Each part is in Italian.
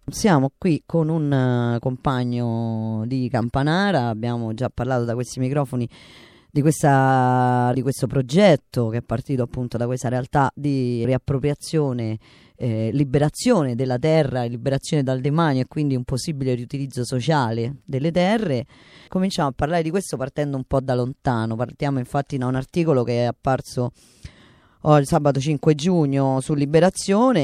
Siamo qui con un compagno di Campanara, abbiamo già parlato da questi microfoni di questo progetto che è partito appunto da questa realtà di riappropriazione, liberazione della terra, liberazione dal demanio e quindi un possibile riutilizzo sociale delle terre. Cominciamo a parlare di questo partendo un po' da lontano. Partiamo infatti da un articolo che è apparso il sabato 5 giugno su Liberazione,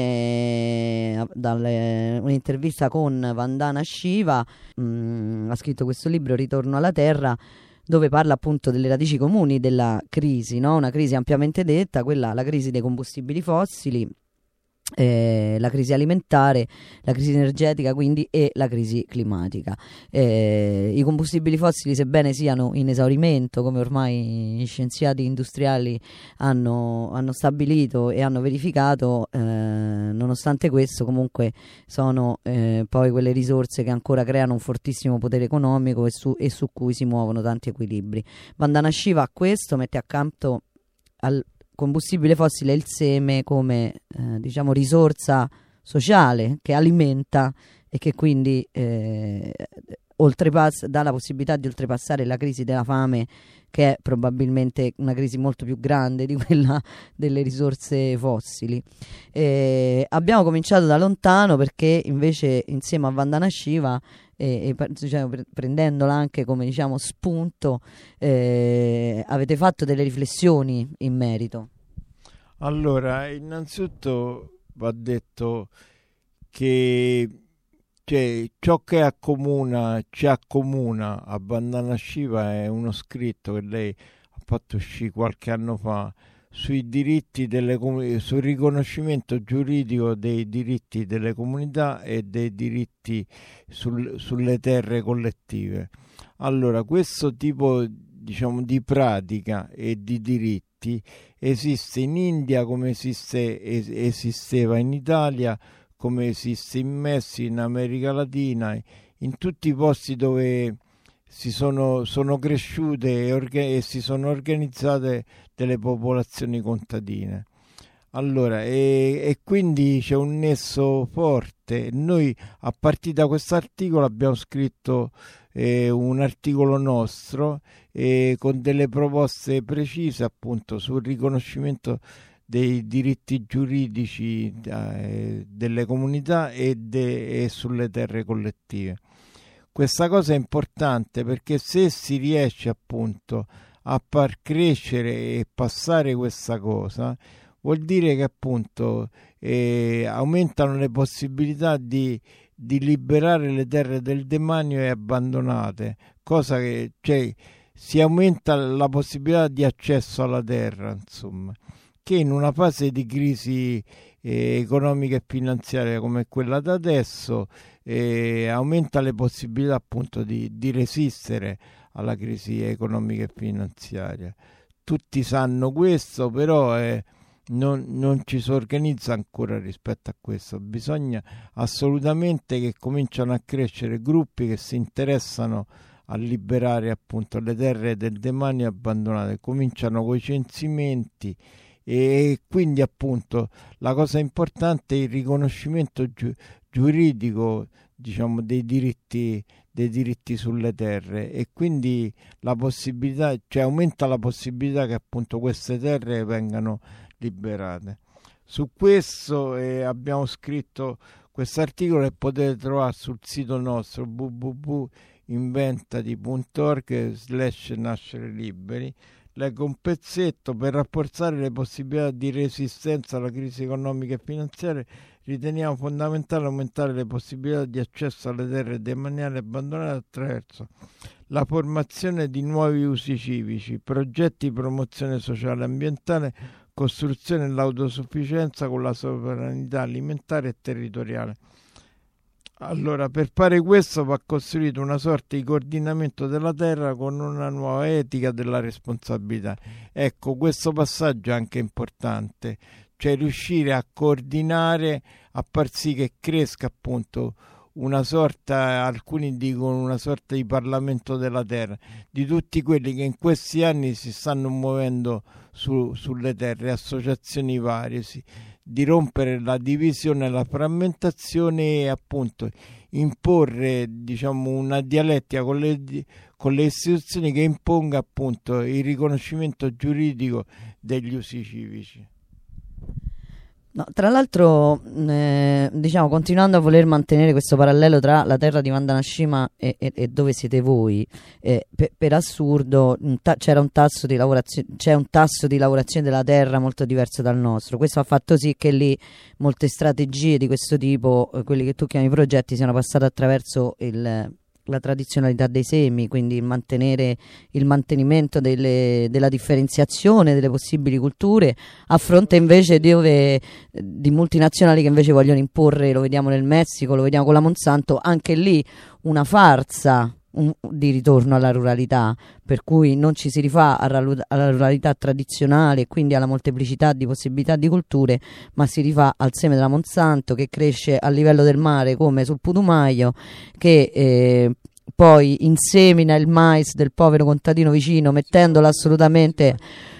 un'intervista con Vandana Shiva. Ha scritto questo libro Ritorno alla Terra, dove parla appunto delle radici comuni della crisi, no? Una crisi ampiamente detta, la crisi dei combustibili fossili, la crisi alimentare, la crisi energetica quindi e la crisi climatica. I combustibili fossili, sebbene siano in esaurimento, come ormai gli scienziati industriali hanno stabilito e hanno verificato, nonostante questo comunque sono poi quelle risorse che ancora creano un fortissimo potere economico e su cui si muovono tanti equilibri. Vandana Shiva a questo mette accanto al combustibile fossile il seme come diciamo risorsa sociale che alimenta e che quindi dà la possibilità di oltrepassare la crisi della fame, che è probabilmente una crisi molto più grande di quella delle risorse fossili. Abbiamo cominciato da lontano perché invece insieme a Vandana Shiva diciamo, prendendola anche come diciamo spunto, avete fatto delle riflessioni in merito. Allora, innanzitutto va detto che ciò che ci accomuna a Vandana Shiva è uno scritto che lei ha fatto uscire qualche anno fa sui diritti sul riconoscimento giuridico dei diritti delle comunità e dei diritti sulle terre collettive. Allora, questo tipo, diciamo, di pratica e di diritti esiste in India come esisteva in Italia, come esiste in Messico, in America Latina, in tutti i posti dove sono cresciute e si sono organizzate delle popolazioni contadine. Allora, e quindi c'è un nesso forte. Noi a partire da questo articolo abbiamo scritto un articolo nostro con delle proposte precise appunto sul riconoscimento dei diritti giuridici delle comunità e sulle terre collettive. Questa cosa è importante perché se si riesce appunto a far crescere e passare questa cosa, vuol dire che appunto aumentano le possibilità di liberare le terre del demanio e abbandonate, cosa che si aumenta la possibilità di accesso alla terra, insomma, che in una fase di crisi economica e finanziaria come quella da adesso aumenta le possibilità appunto di resistere alla crisi economica e finanziaria. Tutti sanno questo, però non ci si organizza ancora rispetto a questo. Bisogna assolutamente che cominciano a crescere gruppi che si interessano a liberare appunto le terre del demanio abbandonate, cominciano coi censimenti e quindi appunto la cosa importante è il riconoscimento giuridico, diciamo, dei diritti sulle terre, e quindi la possibilità, aumenta la possibilità che appunto queste terre vengano liberate. Su questo abbiamo scritto questo articolo che potete trovare sul sito nostro www.inventati.org/nascere liberi. Leggo un pezzetto: per rafforzare le possibilità di resistenza alla crisi economica e finanziaria riteniamo fondamentale aumentare le possibilità di accesso alle terre demaniali abbandonate attraverso la formazione di nuovi usi civici, progetti di promozione sociale e ambientale, costruzione dell'autosufficienza con la sovranità alimentare e territoriale. Allora, per fare questo va costruito una sorta di coordinamento della terra con una nuova etica della responsabilità. Ecco, questo passaggio è anche importante, cioè riuscire a coordinare, a far sì che cresca appunto una sorta, alcuni dicono una sorta di Parlamento della terra, di tutti quelli che in questi anni si stanno muovendo sulle terre, associazioni varie, di rompere la divisione, la frammentazione e appunto imporre, diciamo, una dialettica con le istituzioni che imponga appunto il riconoscimento giuridico degli usi civici. No, tra l'altro, diciamo, continuando a voler mantenere questo parallelo tra la terra di Vandanashima e dove siete voi, per assurdo c'è un tasso di lavorazione della terra molto diverso dal nostro. Questo ha fatto sì che lì molte strategie di questo tipo, quelli che tu chiami progetti, siano passate attraverso la tradizionalità dei semi, quindi il mantenimento della differenziazione delle possibili culture, a fronte invece di multinazionali che invece vogliono imporre, lo vediamo nel Messico, lo vediamo con la Monsanto, anche lì una farsa di ritorno alla ruralità, per cui non ci si rifà alla ruralità tradizionale e quindi alla molteplicità di possibilità di culture, ma si rifà al seme della Monsanto che cresce a livello del mare come sul Putumayo, che poi insemina il mais del povero contadino vicino, mettendolo assolutamente.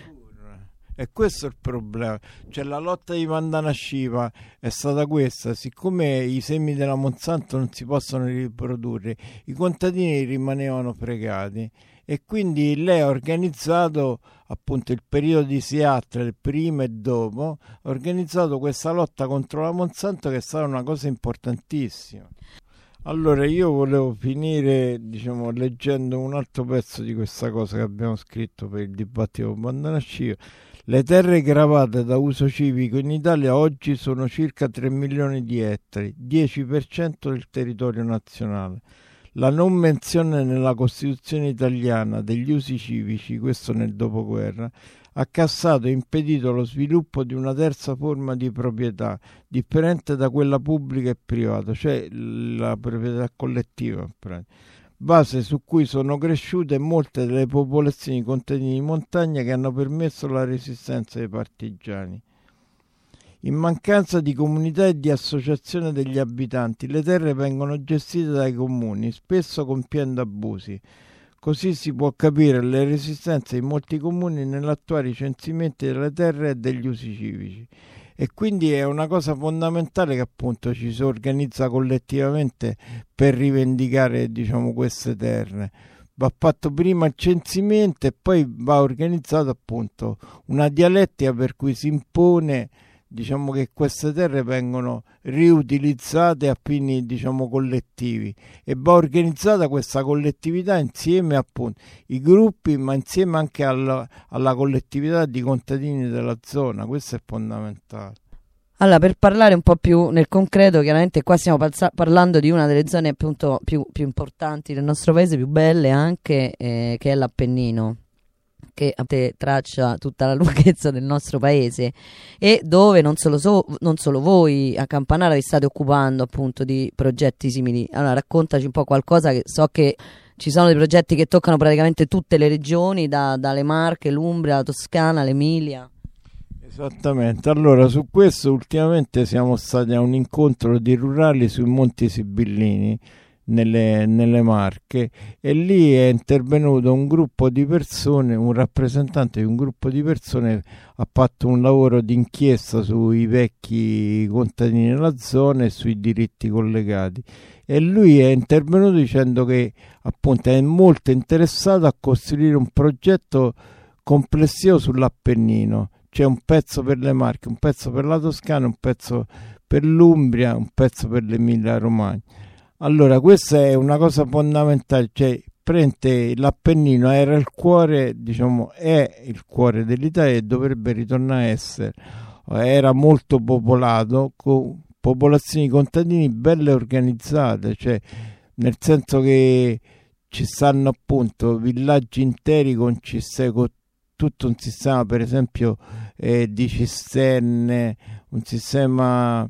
E questo è il problema, cioè la lotta di Vandanashima è stata questa: siccome i semi della Monsanto non si possono riprodurre, i contadini rimanevano fregati e quindi lei ha organizzato appunto il periodo di Seattle, prima e dopo, ha organizzato questa lotta contro la Monsanto, che è stata una cosa importantissima. Allora io volevo finire, diciamo, leggendo un altro pezzo di questa cosa che abbiamo scritto per il dibattito con Vandanashima. Le terre gravate da uso civico in Italia oggi sono circa 3 milioni di ettari, 10% del territorio nazionale. La non menzione nella Costituzione italiana degli usi civici, questo nel dopoguerra, ha cassato e impedito lo sviluppo di una terza forma di proprietà, differente da quella pubblica e privata, cioè la proprietà collettiva, base su cui sono cresciute molte delle popolazioni contadine di montagna che hanno permesso la resistenza dei partigiani. In mancanza di comunità e di associazione degli abitanti, le terre vengono gestite dai comuni, spesso compiendo abusi. Così si può capire le resistenze di molti comuni nell'attuare i censimenti delle terre e degli usi civici. E quindi è una cosa fondamentale che appunto ci si organizza collettivamente per rivendicare, diciamo, queste terre. Va fatto prima il censimento e poi va organizzato appunto una dialettica per cui si impone, diciamo, che queste terre vengono riutilizzate a fini, diciamo, collettivi, e va organizzata questa collettività insieme appunto i gruppi, ma insieme anche alla collettività di contadini della zona. Questo è fondamentale. Allora, per parlare un po' più nel concreto, chiaramente qua stiamo parlando di una delle zone appunto più importanti del nostro paese, più belle anche, che è l'Appennino, che traccia tutta la lunghezza del nostro paese, e dove non solo voi a Campanara vi state occupando appunto di progetti simili. Allora raccontaci un po' qualcosa, che so che ci sono dei progetti che toccano praticamente tutte le regioni, dalle Marche, l'Umbria, la Toscana, l'Emilia. Esattamente, allora su questo ultimamente siamo stati a un incontro di rurali sui Monti Sibillini, nelle Marche, e lì è intervenuto un gruppo di persone, un rappresentante di un gruppo di persone ha fatto un lavoro di inchiesta sui vecchi contadini della zona e sui diritti collegati, e lui è intervenuto dicendo che appunto è molto interessato a costruire un progetto complessivo sull'Appennino. C'è un pezzo per le Marche, un pezzo per la Toscana, un pezzo per l'Umbria, un pezzo per l'Emilia Romagna. Allora, questa è una cosa fondamentale, cioè l'Appennino era il cuore, diciamo, è il cuore dell'Italia e dovrebbe ritornare a essere. Era molto popolato, con popolazioni contadini belle organizzate, cioè nel senso che ci stanno appunto villaggi interi con tutto un sistema, per esempio, di cisterne, un sistema,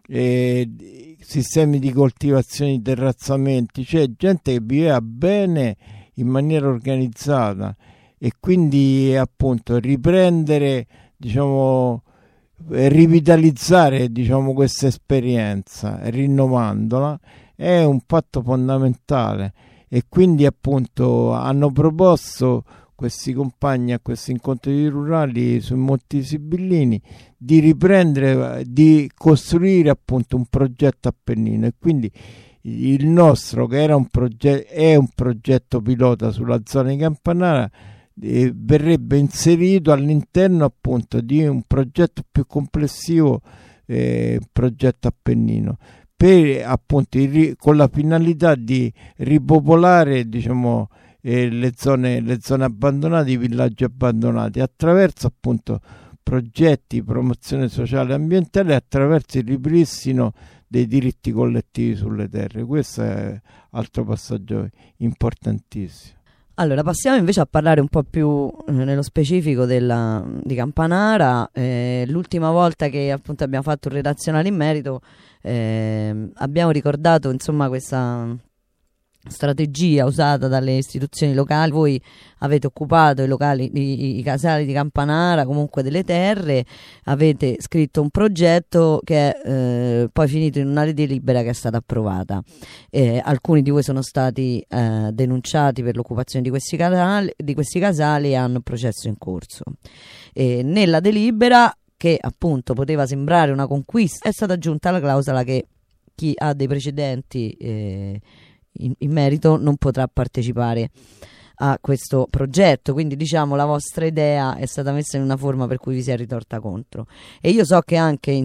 sistemi di coltivazione, di terrazzamenti, cioè gente che viveva bene in maniera organizzata, e quindi appunto riprendere, diciamo, rivitalizzare, diciamo, questa esperienza rinnovandola è un fatto fondamentale. E quindi appunto hanno proposto questi compagni a questi incontri rurali sui Monti Sibillini di riprendere, di costruire appunto un progetto Appennino, e quindi il nostro, che era è un progetto pilota sulla zona di Campanara, verrebbe inserito all'interno appunto di un progetto più complessivo, progetto Appennino, per appunto con la finalità di ripopolare, diciamo, le zone abbandonate, i villaggi abbandonati, attraverso appunto progetti di promozione sociale e ambientale, attraverso il ripristino dei diritti collettivi sulle terre. Questo è altro passaggio importantissimo. Allora, passiamo invece a parlare un po' più nello specifico di Campanara. L'ultima volta che appunto abbiamo fatto un redazionale in merito, abbiamo ricordato insomma questa strategia usata dalle istituzioni locali. Voi avete occupato i casali di Campanara, comunque delle terre, avete scritto un progetto che è poi finito in una delibera che è stata approvata. Alcuni di voi sono stati denunciati per l'occupazione di questi casali e hanno un processo in corso. Nella delibera, che appunto poteva sembrare una conquista, è stata aggiunta la clausola che chi ha dei precedenti in merito non potrà partecipare a questo progetto. Quindi diciamo la vostra idea è stata messa in una forma per cui vi si è ritorta contro, e io so che anche in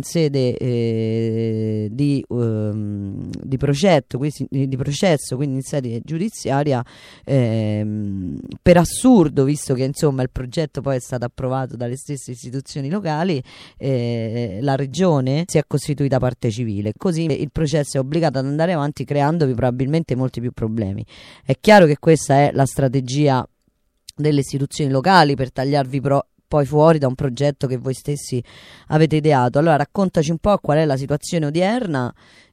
sede di processo, quindi in sede giudiziaria, per assurdo, visto che insomma il progetto poi è stato approvato dalle stesse istituzioni locali, la regione si è costituita parte civile, così il processo è obbligato ad andare avanti, creandovi probabilmente molti più problemi. È chiaro che questa è la strategia delle istituzioni locali per tagliarvi poi fuori da un progetto che voi stessi avete ideato. Allora raccontaci un po' qual è la situazione odierna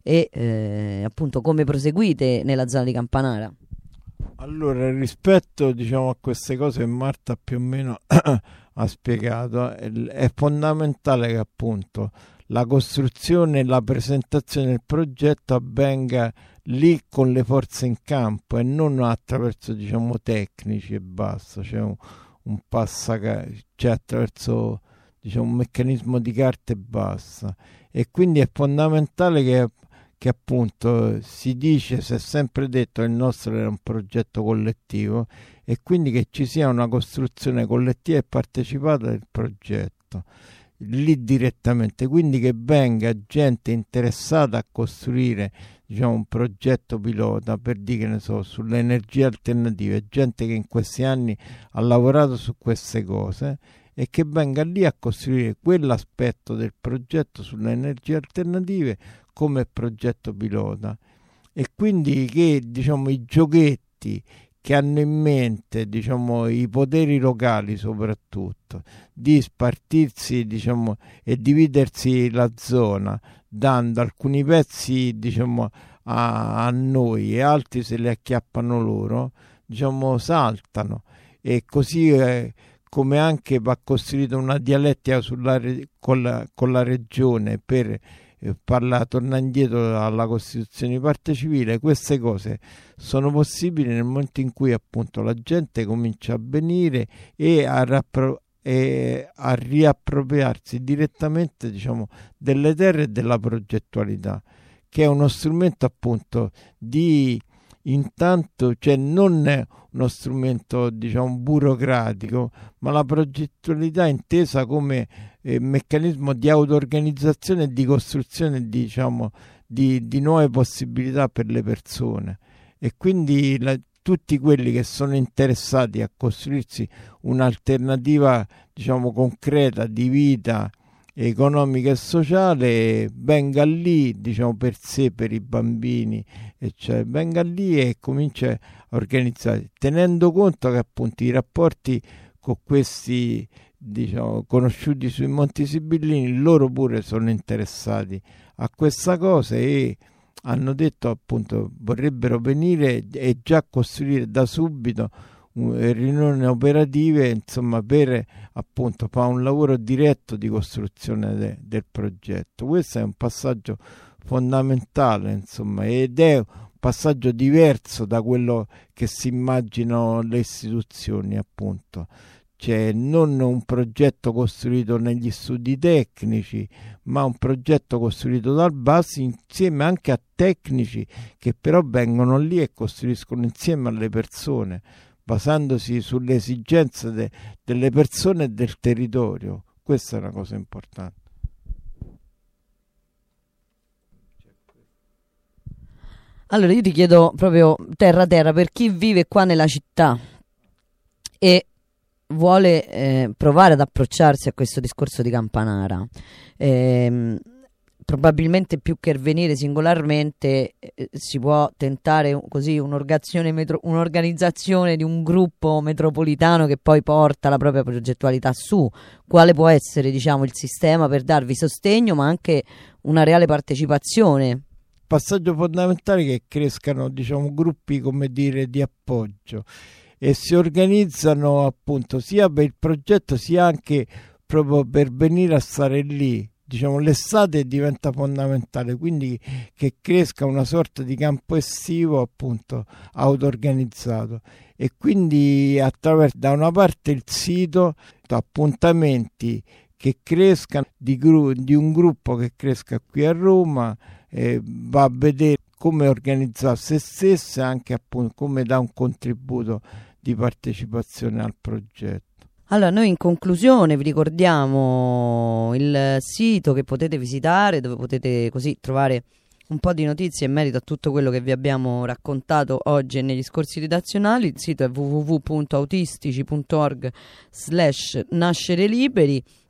e appunto come proseguite nella zona di Campanara. Allora, rispetto, diciamo, a queste cose che Marta più o meno ha spiegato, è fondamentale che appunto la costruzione e la presentazione del progetto avvenga lì con le forze in campo e non attraverso, diciamo, tecnici e basta, cioè un cioè attraverso, diciamo, un meccanismo di carta e basta. E quindi è fondamentale che appunto si dice, si è sempre detto che il nostro era un progetto collettivo, e quindi che ci sia una costruzione collettiva e partecipata del progetto lì direttamente, quindi che venga gente interessata a costruire, diciamo, un progetto pilota per dire, che ne so, sulle energie alternative, gente che in questi anni ha lavorato su queste cose, e che venga lì a costruire quell'aspetto del progetto sulle energie alternative come progetto pilota, e quindi che, diciamo, i giochetti che hanno in mente, diciamo, i poteri locali soprattutto, di spartirsi, diciamo, e dividersi la zona, dando alcuni pezzi, diciamo, a noi e altri se li acchiappano loro, diciamo, saltano. E così come anche va costruita una dialettica con la regione per torna indietro alla Costituzione di parte civile. Queste cose sono possibili nel momento in cui appunto la gente comincia a venire e a riappropriarsi direttamente, diciamo, delle terre e della progettualità, che è uno strumento appunto di intanto, cioè non è uno strumento, diciamo, burocratico, ma la progettualità intesa come meccanismo di auto-organizzazione e di costruzione, diciamo, di nuove possibilità per le persone. E quindi tutti quelli che sono interessati a costruirsi un'alternativa, diciamo, concreta di vita economica e sociale, venga lì, diciamo, per sé, per i bambini, cioè venga lì e comincia a organizzare, tenendo conto che appunto i rapporti con questi, diciamo, conosciuti sui Monti Sibillini, loro pure sono interessati a questa cosa e hanno detto appunto vorrebbero venire e già costruire da subito riunioni operative, insomma, per appunto fare un lavoro diretto di costruzione del progetto. Questo è un passaggio fondamentale, insomma, ed è un passaggio diverso da quello che si immaginano le istituzioni, appunto. Cioè non un progetto costruito negli studi tecnici, ma un progetto costruito dal basso insieme anche a tecnici che però vengono lì e costruiscono insieme alle persone, basandosi sulle esigenze delle persone e del territorio. Questa è una cosa importante. Allora io ti chiedo proprio terra terra, per chi vive qua nella città e vuole provare ad approcciarsi a questo discorso di Campanara, probabilmente più che venire singolarmente si può tentare così un'organizzazione di un gruppo metropolitano che poi porta la propria progettualità su. Quale può essere, diciamo, il sistema per darvi sostegno ma anche una reale partecipazione? Passaggio fondamentale è che crescano, diciamo, gruppi, come dire, di appoggio, e si organizzano appunto sia per il progetto sia anche proprio per venire a stare lì. Diciamo, l'estate diventa fondamentale, quindi che cresca una sorta di campo estivo appunto auto-organizzato, e quindi attraverso da una parte il sito, appuntamenti che crescano di un gruppo che cresca qui a Roma, va a vedere come organizzare se stesso e anche appunto come dà un contributo di partecipazione al progetto. Allora, noi in conclusione vi ricordiamo il sito che potete visitare, dove potete così trovare un po' di notizie in merito a tutto quello che vi abbiamo raccontato oggi e negli scorsi redazionali. Il sito è www.autistici.org/nascere liberi.